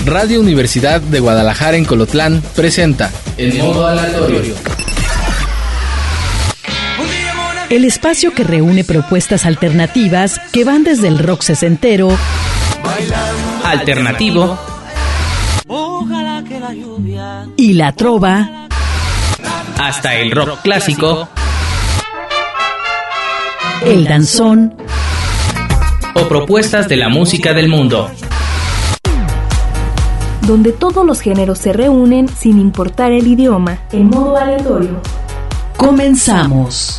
Radio Universidad de Guadalajara en Colotlán presenta El Modo Aleatorio. El espacio que reúne propuestas alternativas que van desde el rock sesentero, alternativo y la trova, hasta el rock clásico, el danzón o propuestas de la música del mundo. Donde todos los géneros se reúnen sin importar el idioma, en modo aleatorio. Comenzamos.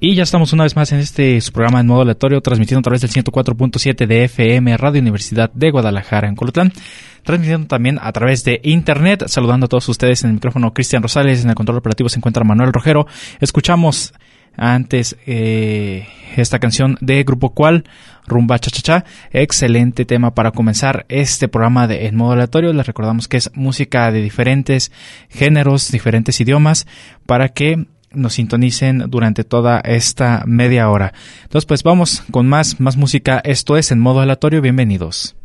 Y ya estamos una vez más en su programa en modo aleatorio, transmitiendo a través del 104.7 de FM, Radio Universidad de Guadalajara en Colotlán, transmitiendo también a través de internet. Saludando a todos ustedes en el micrófono, Cristian Rosales. En el control operativo se encuentra Manuel Rojero. Escuchamos antes esta canción de Grupo Cual, Rumba Cha Cha Cha. Excelente tema para comenzar este programa en modo aleatorio. Les recordamos que es música de diferentes géneros, diferentes idiomas, para que nos sintonicen durante toda esta media hora. Entonces, pues vamos con más música. Esto es En Modo Aleatorio. Bienvenidos.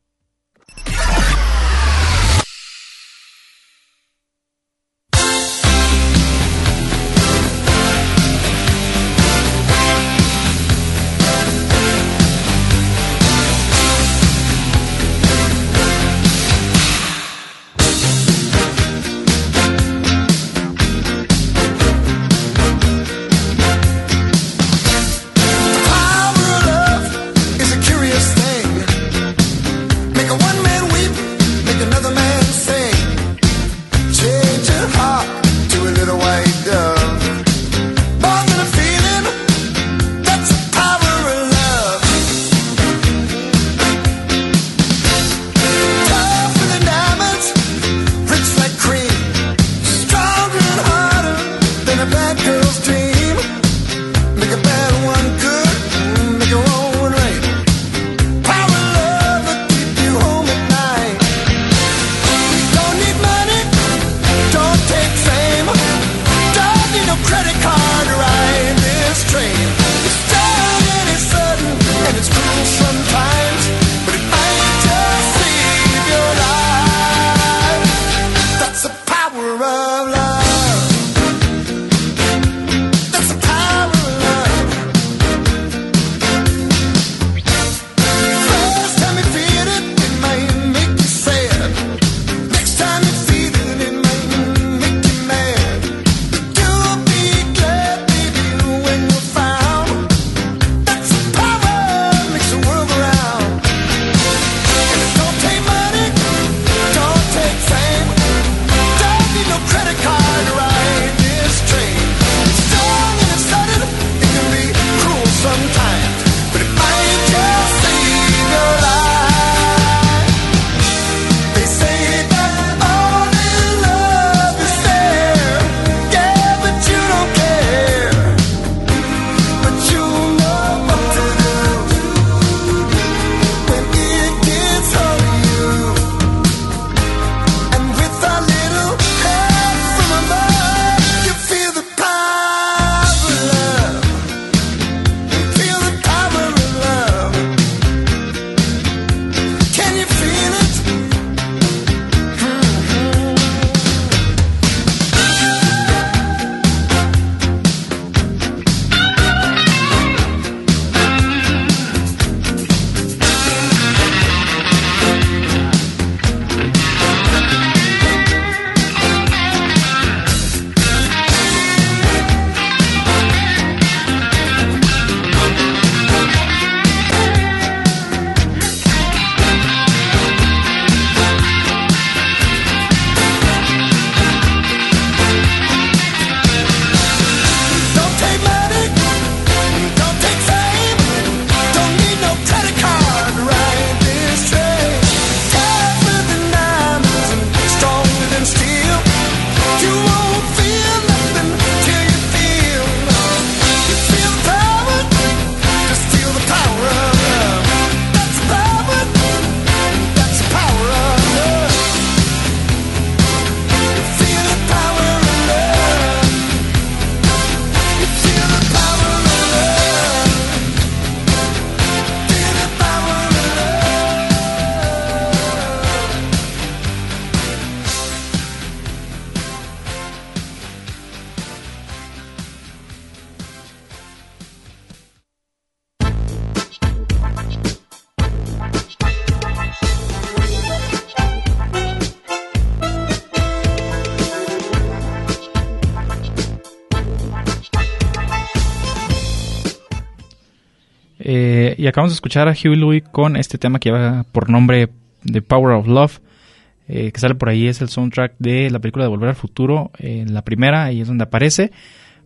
Y acabamos de escuchar a Huey Lewis con este tema que lleva por nombre The Power of Love, que sale por ahí. Es el soundtrack de la película de Volver al Futuro, la primera, ahí es donde aparece.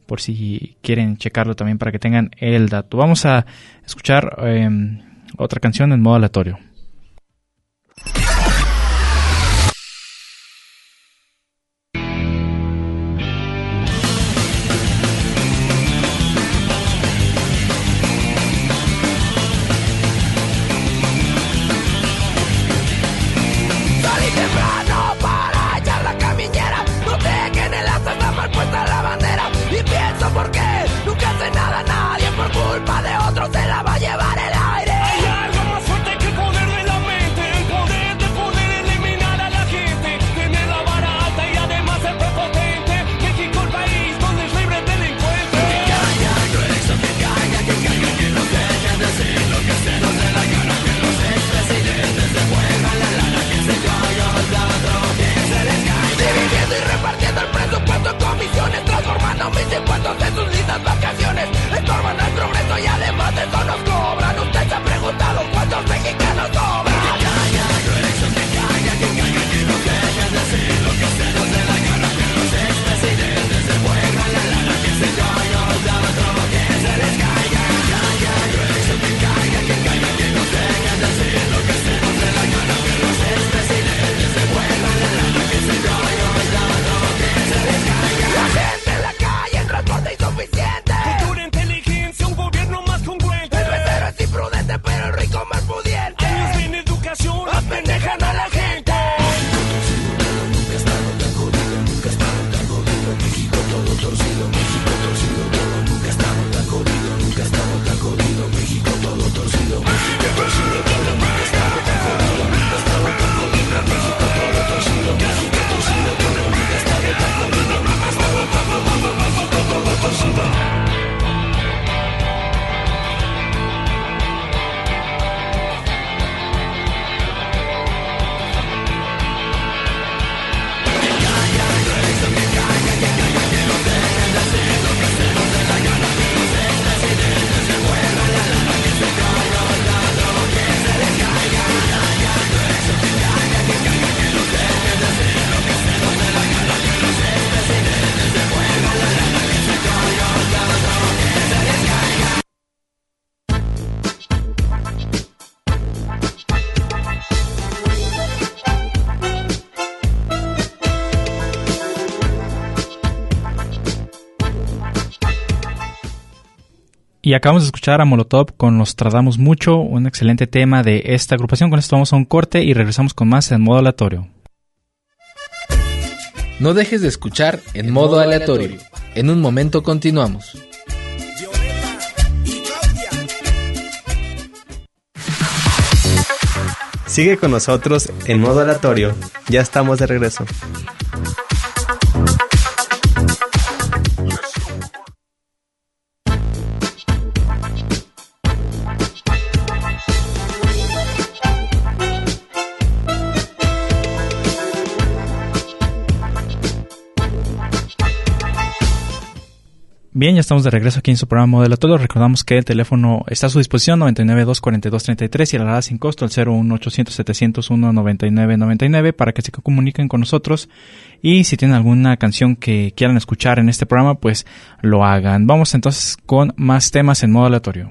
por si quieren checarlo también para que tengan el dato. Vamos a escuchar otra canción en modo aleatorio. Y acabamos de escuchar a Molotov con Nos Tardamos Mucho, un excelente tema de esta agrupación. Con esto vamos a un corte y regresamos con más en modo aleatorio. No dejes de escuchar en modo aleatorio. En un momento continuamos. Sigue con nosotros en modo aleatorio. Ya estamos de regreso. Bien, ya estamos de regreso aquí en su programa Modo Aleatorio. Recordamos que el teléfono está a su disposición, 99-242-33, y la alada sin costo, el 01800-701-9999, para que se comuniquen con nosotros. Y si tienen alguna canción que quieran escuchar en este programa, pues lo hagan. Vamos entonces con más temas en Modo Aleatorio.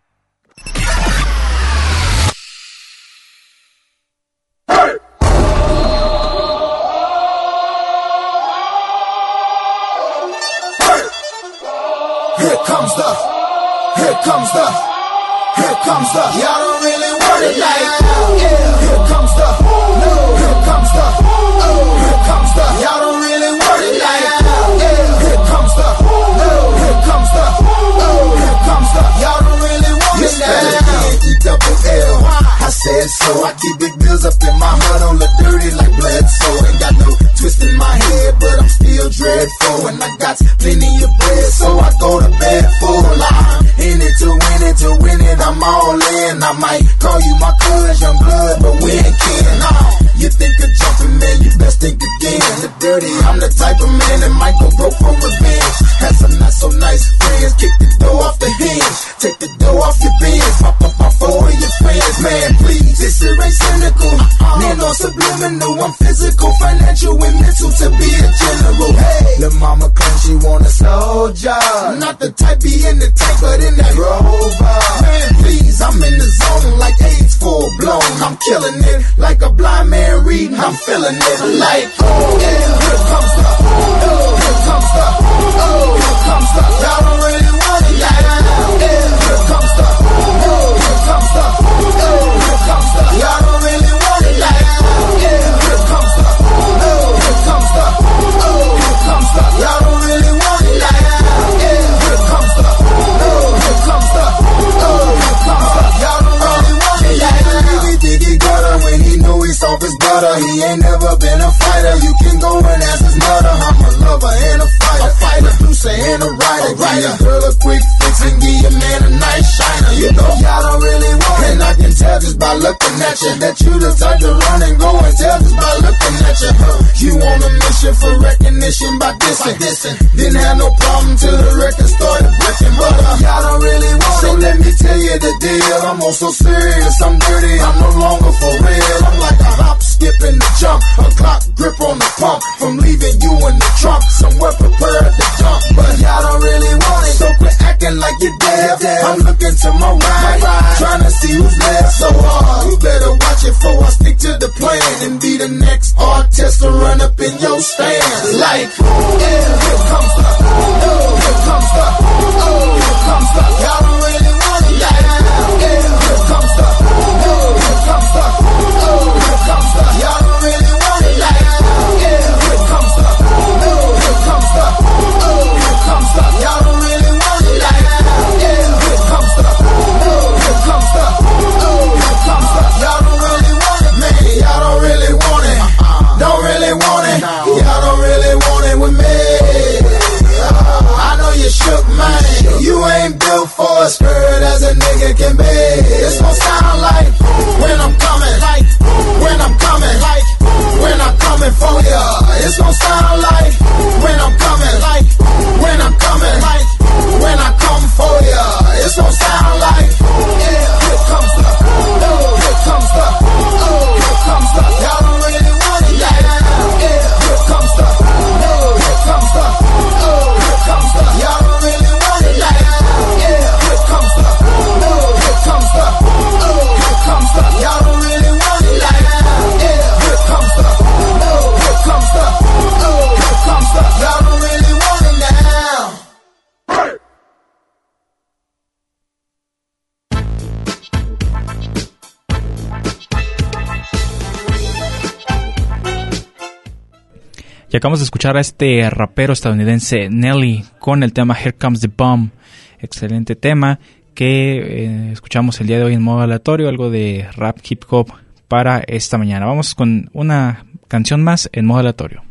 Here comes the, y'all don't really want it like, yeah. Here comes the, no. Here comes the, oh. Here comes the, y'all don't really want it like, yeah. Here comes the, no. Here comes the, oh. Here comes the, y'all don't really want it like, E-double-L. I said so, I keep big bills up in my heart, don't look dirty like Bledsoe. Ain't got no twist in my head, but I'm still dreadful. And I got plenty of bread, so I go to bed full. I'm in it to win it, I'm all in. I might call you my cuz, young blood, but we ain't kin. You think of jumping, man, you best think again. The dirty, I'm the type of man that might go broke for revenge. Had some not so nice friends, kick the door off the hinge, take the door off your bins, pop up my four of your friends, man, please. This shit ain't cynical, man, no subliminal. I'm physical, financial, and mental to be a general. Hey, lil' mama claims she wanna slow soldier. Not the type be in the tank, but in that Rover. Man, please, I'm in the zone like AIDS full blown. I'm killing it like a blind man reading. I'm feeling it like, oh yeah, here comes the, oh, here comes the, oh, here comes the. Y'all don't really want it like, yeah, here comes the, oh, here comes the, oh, here comes the. Y'all don't really want it like, yeah, here comes the, oh, here comes the, oh, here comes the. Y'all don't really want it like, yeah, here comes the, oh, here comes the, oh, here comes the. Y'all don't really want it like, he think he got her when he knew he soft as butter. He ain't never been a fighter. You can go and ask his mother. I'm a lover and a fighter, producer and a writer. Give your girl a quick fix and give your man a nice shiner. You know y'all don't really want it, and I can tell just by looking at you that you the type to run and go and tell just by looking at you. You on a mission for recognition by dissing. Didn't have no problem till the record started breaking, but y'all don't really want it. So let me tell you the deal. I'm also serious, I'm dirty, I'm no longer for real. I'm like a hop, skip, and a jump, a clock grip on the pump. From leaving you in the trunk, somewhere prepared to jump, but y'all don't really want it. So quit acting like you're deaf. I'm looking to my right, trying to see who's left. So you better watch it before I stick to the plan and be the next artist to run up in your stand. Like, yeah, here comes the, oh, here comes the, oh, here comes the. Y'all don't really want it like, yeah, here comes the, oh, here comes the, oh, here comes the. Y'all don't really want it like, yeah, here comes the, oh, here comes the, oh, here comes the. Y'all don't really want it like, yeah, here comes the, oh, here comes the, oh, here comes the. Y'all don't really want it, man. Y'all don't really want it. Don't really want it. Y'all don't really want it with me. I know you shook, man. You ain't built for a skirt as a nigga can be. It's gon' sound like when I'm coming, like when I'm coming, like when I'm coming for ya. It's gon' sound like when I'm coming, like when I'm coming, like when I come for ya. It's gon' sound like, yeah, here comes the, oh, here comes the, oh, here comes the. Y'all don't really want it like, yeah, here comes the, oh, here comes the, oh, here comes the. Y'all don't really want it like, yeah, here comes the, oh, here comes the, oh, here comes the. Y'all don't really want it like, yeah, here comes the, oh, here comes the, oh, here comes the. Y'all don't really want it now. Y acabamos de escuchar a este rapero estadounidense Nelly con el tema Here Comes the Bomb. Excelente tema que escuchamos el día de hoy en modo aleatorio, algo de rap hip hop para esta mañana. Vamos con una canción más en modo aleatorio.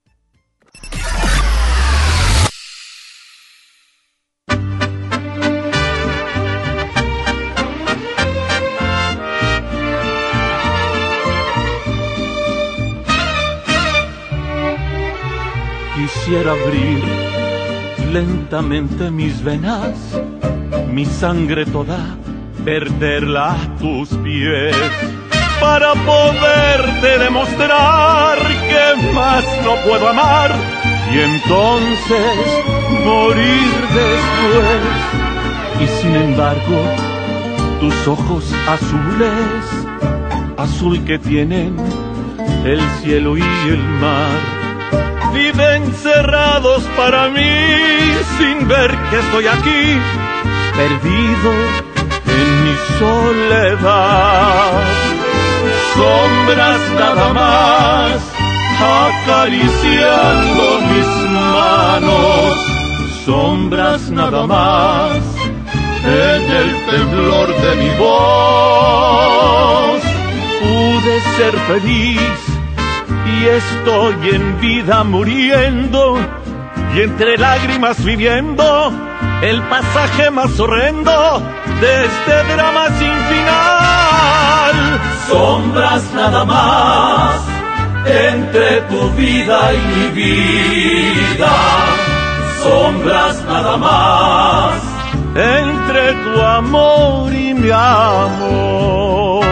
Quisiera abrir lentamente mis venas, mi sangre toda, verterla a tus pies, para poderte demostrar que más no puedo amar y entonces morir después. Y sin embargo, tus ojos azules, azul que tienen el cielo y el mar, viven cerrados para mí, sin ver que estoy aquí, perdido en mi soledad. Sombras nada más, acariciando mis manos. Sombras nada más, en el temblor de mi voz. Pude ser feliz y estoy en vida muriendo, y entre lágrimas viviendo el pasaje más horrendo de este drama sin final. Sombras nada más, entre tu vida y mi vida. Sombras nada más, entre tu amor y mi amor.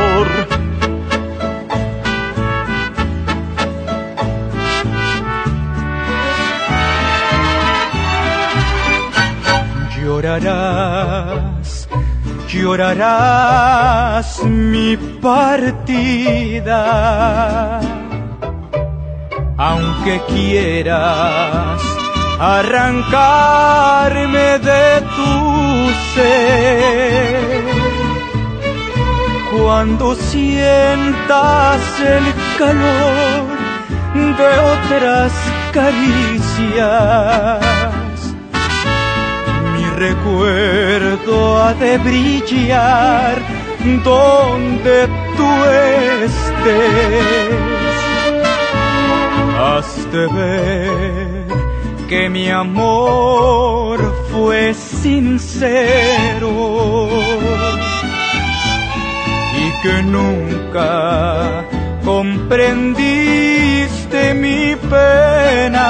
llorarás, llorarás mi partida. Aunque quieras arrancarme de tu ser, cuando sientas el calor de otras caricias, mi recuerdo ha de brillar donde tú estés. Has de ver que mi amor fue sincero y que nunca comprendiste mi pena.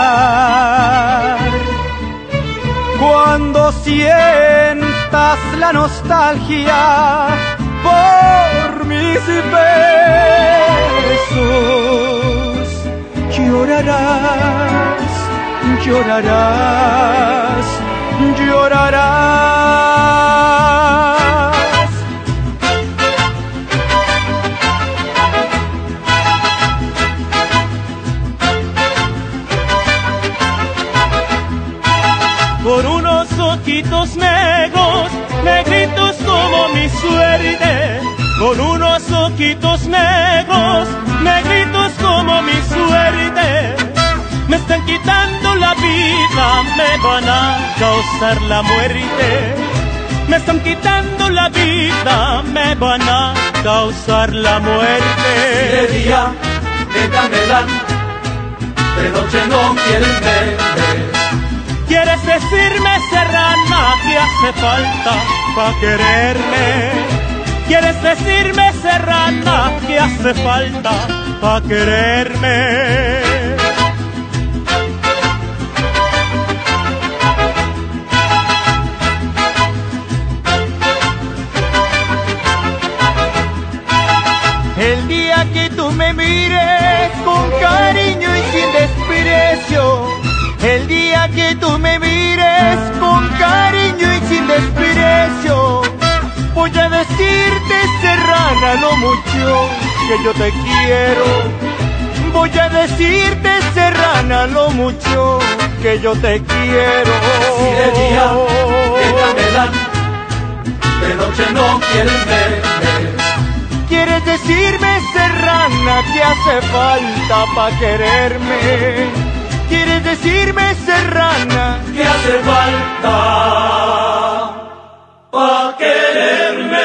Cuando sientas la nostalgia por mis besos, llorarás, llorarás, llorarás. Por unos ojitos negros, negritos como mi suerte, por unos ojitos negros, negritos como mi suerte, me están quitando la vida, me van a causar la muerte. Me están quitando la vida, me van a causar la muerte. Si de día te camelan, de noche no quieren verme. ¿Quieres decirme, serrana, que hace falta pa' quererme? ¿Quieres decirme, serrana, que hace falta pa' quererme? El día que tú me mires con cariño y sin desprecio, el día que tú me mires con cariño y sin desprecio, voy a decirte, serrana, lo mucho que yo te quiero. Voy a decirte, serrana, lo mucho que yo te quiero. Si de día te camelan, de noche no quieren verme. ¿Quieres decirme, serrana, que hace falta pa' quererme? ¿Quieres decirme, serrana, que hace falta pa' quererme?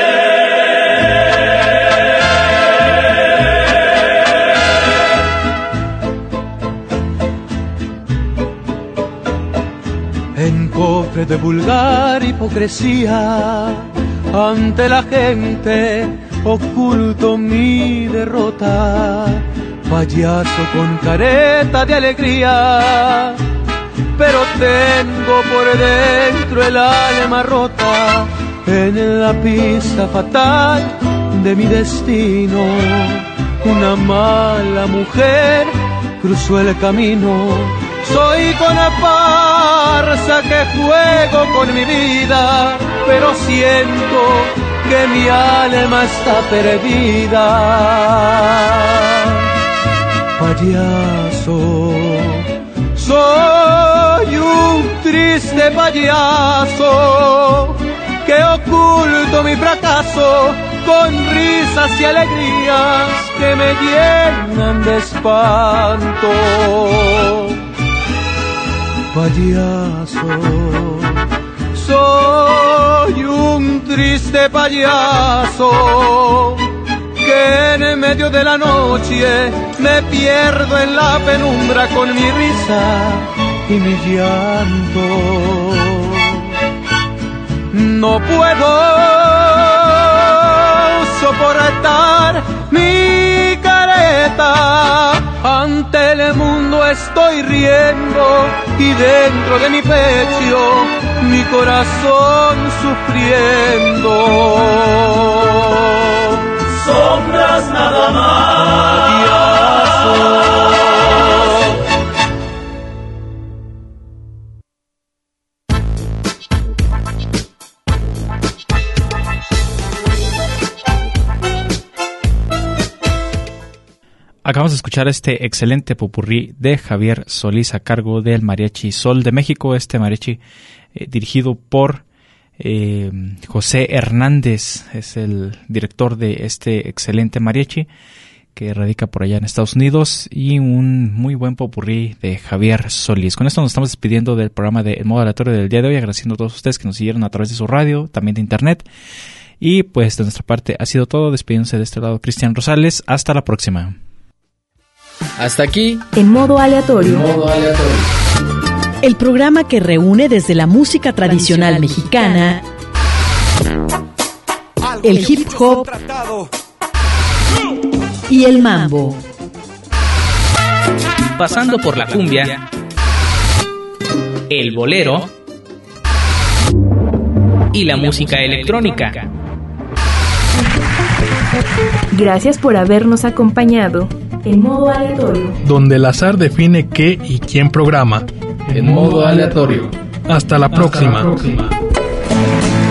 En cofre de vulgar hipocresía, ante la gente oculto mi derrota, payaso con careta de alegría, pero tengo por dentro el alma rota. En la pista fatal de mi destino, una mala mujer cruzó el camino. Soy con la farsa que juego con mi vida, pero siento que mi alma está perdida. Payaso, soy un triste payaso que oculto mi fracaso con risas y alegrías que me llenan de espanto. Payaso, soy un triste payaso que en medio de la noche me pierdo en la penumbra con mi risa y mi llanto. No puedo soportar mi careta, ante el mundo estoy riendo y dentro de mi pecho mi corazón sufriendo. Sombras nada más. Acabamos de escuchar este excelente popurrí de Javier Solís a cargo del Mariachi Sol de México, este mariachi dirigido por José Hernández, es el director de este excelente mariachi que radica por allá en Estados Unidos, y un muy buen popurrí de Javier Solís. Con esto nos estamos despidiendo del programa de El Modo Aleatorio del día de hoy, agradeciendo a todos ustedes que nos siguieron a través de su radio, también de internet. Y pues de nuestra parte ha sido todo, despidiéndose de este lado Cristian Rosales, hasta la próxima. Hasta aquí, En Modo Aleatorio. El programa que reúne desde la música tradicional mexicana, el hip hop y el mambo. Pasando por la cumbia, el bolero y la música electrónica. Gracias por habernos acompañado en Modo Aleatorio, donde el azar define qué y quién programa. En Modo Aleatorio. Hasta la próxima.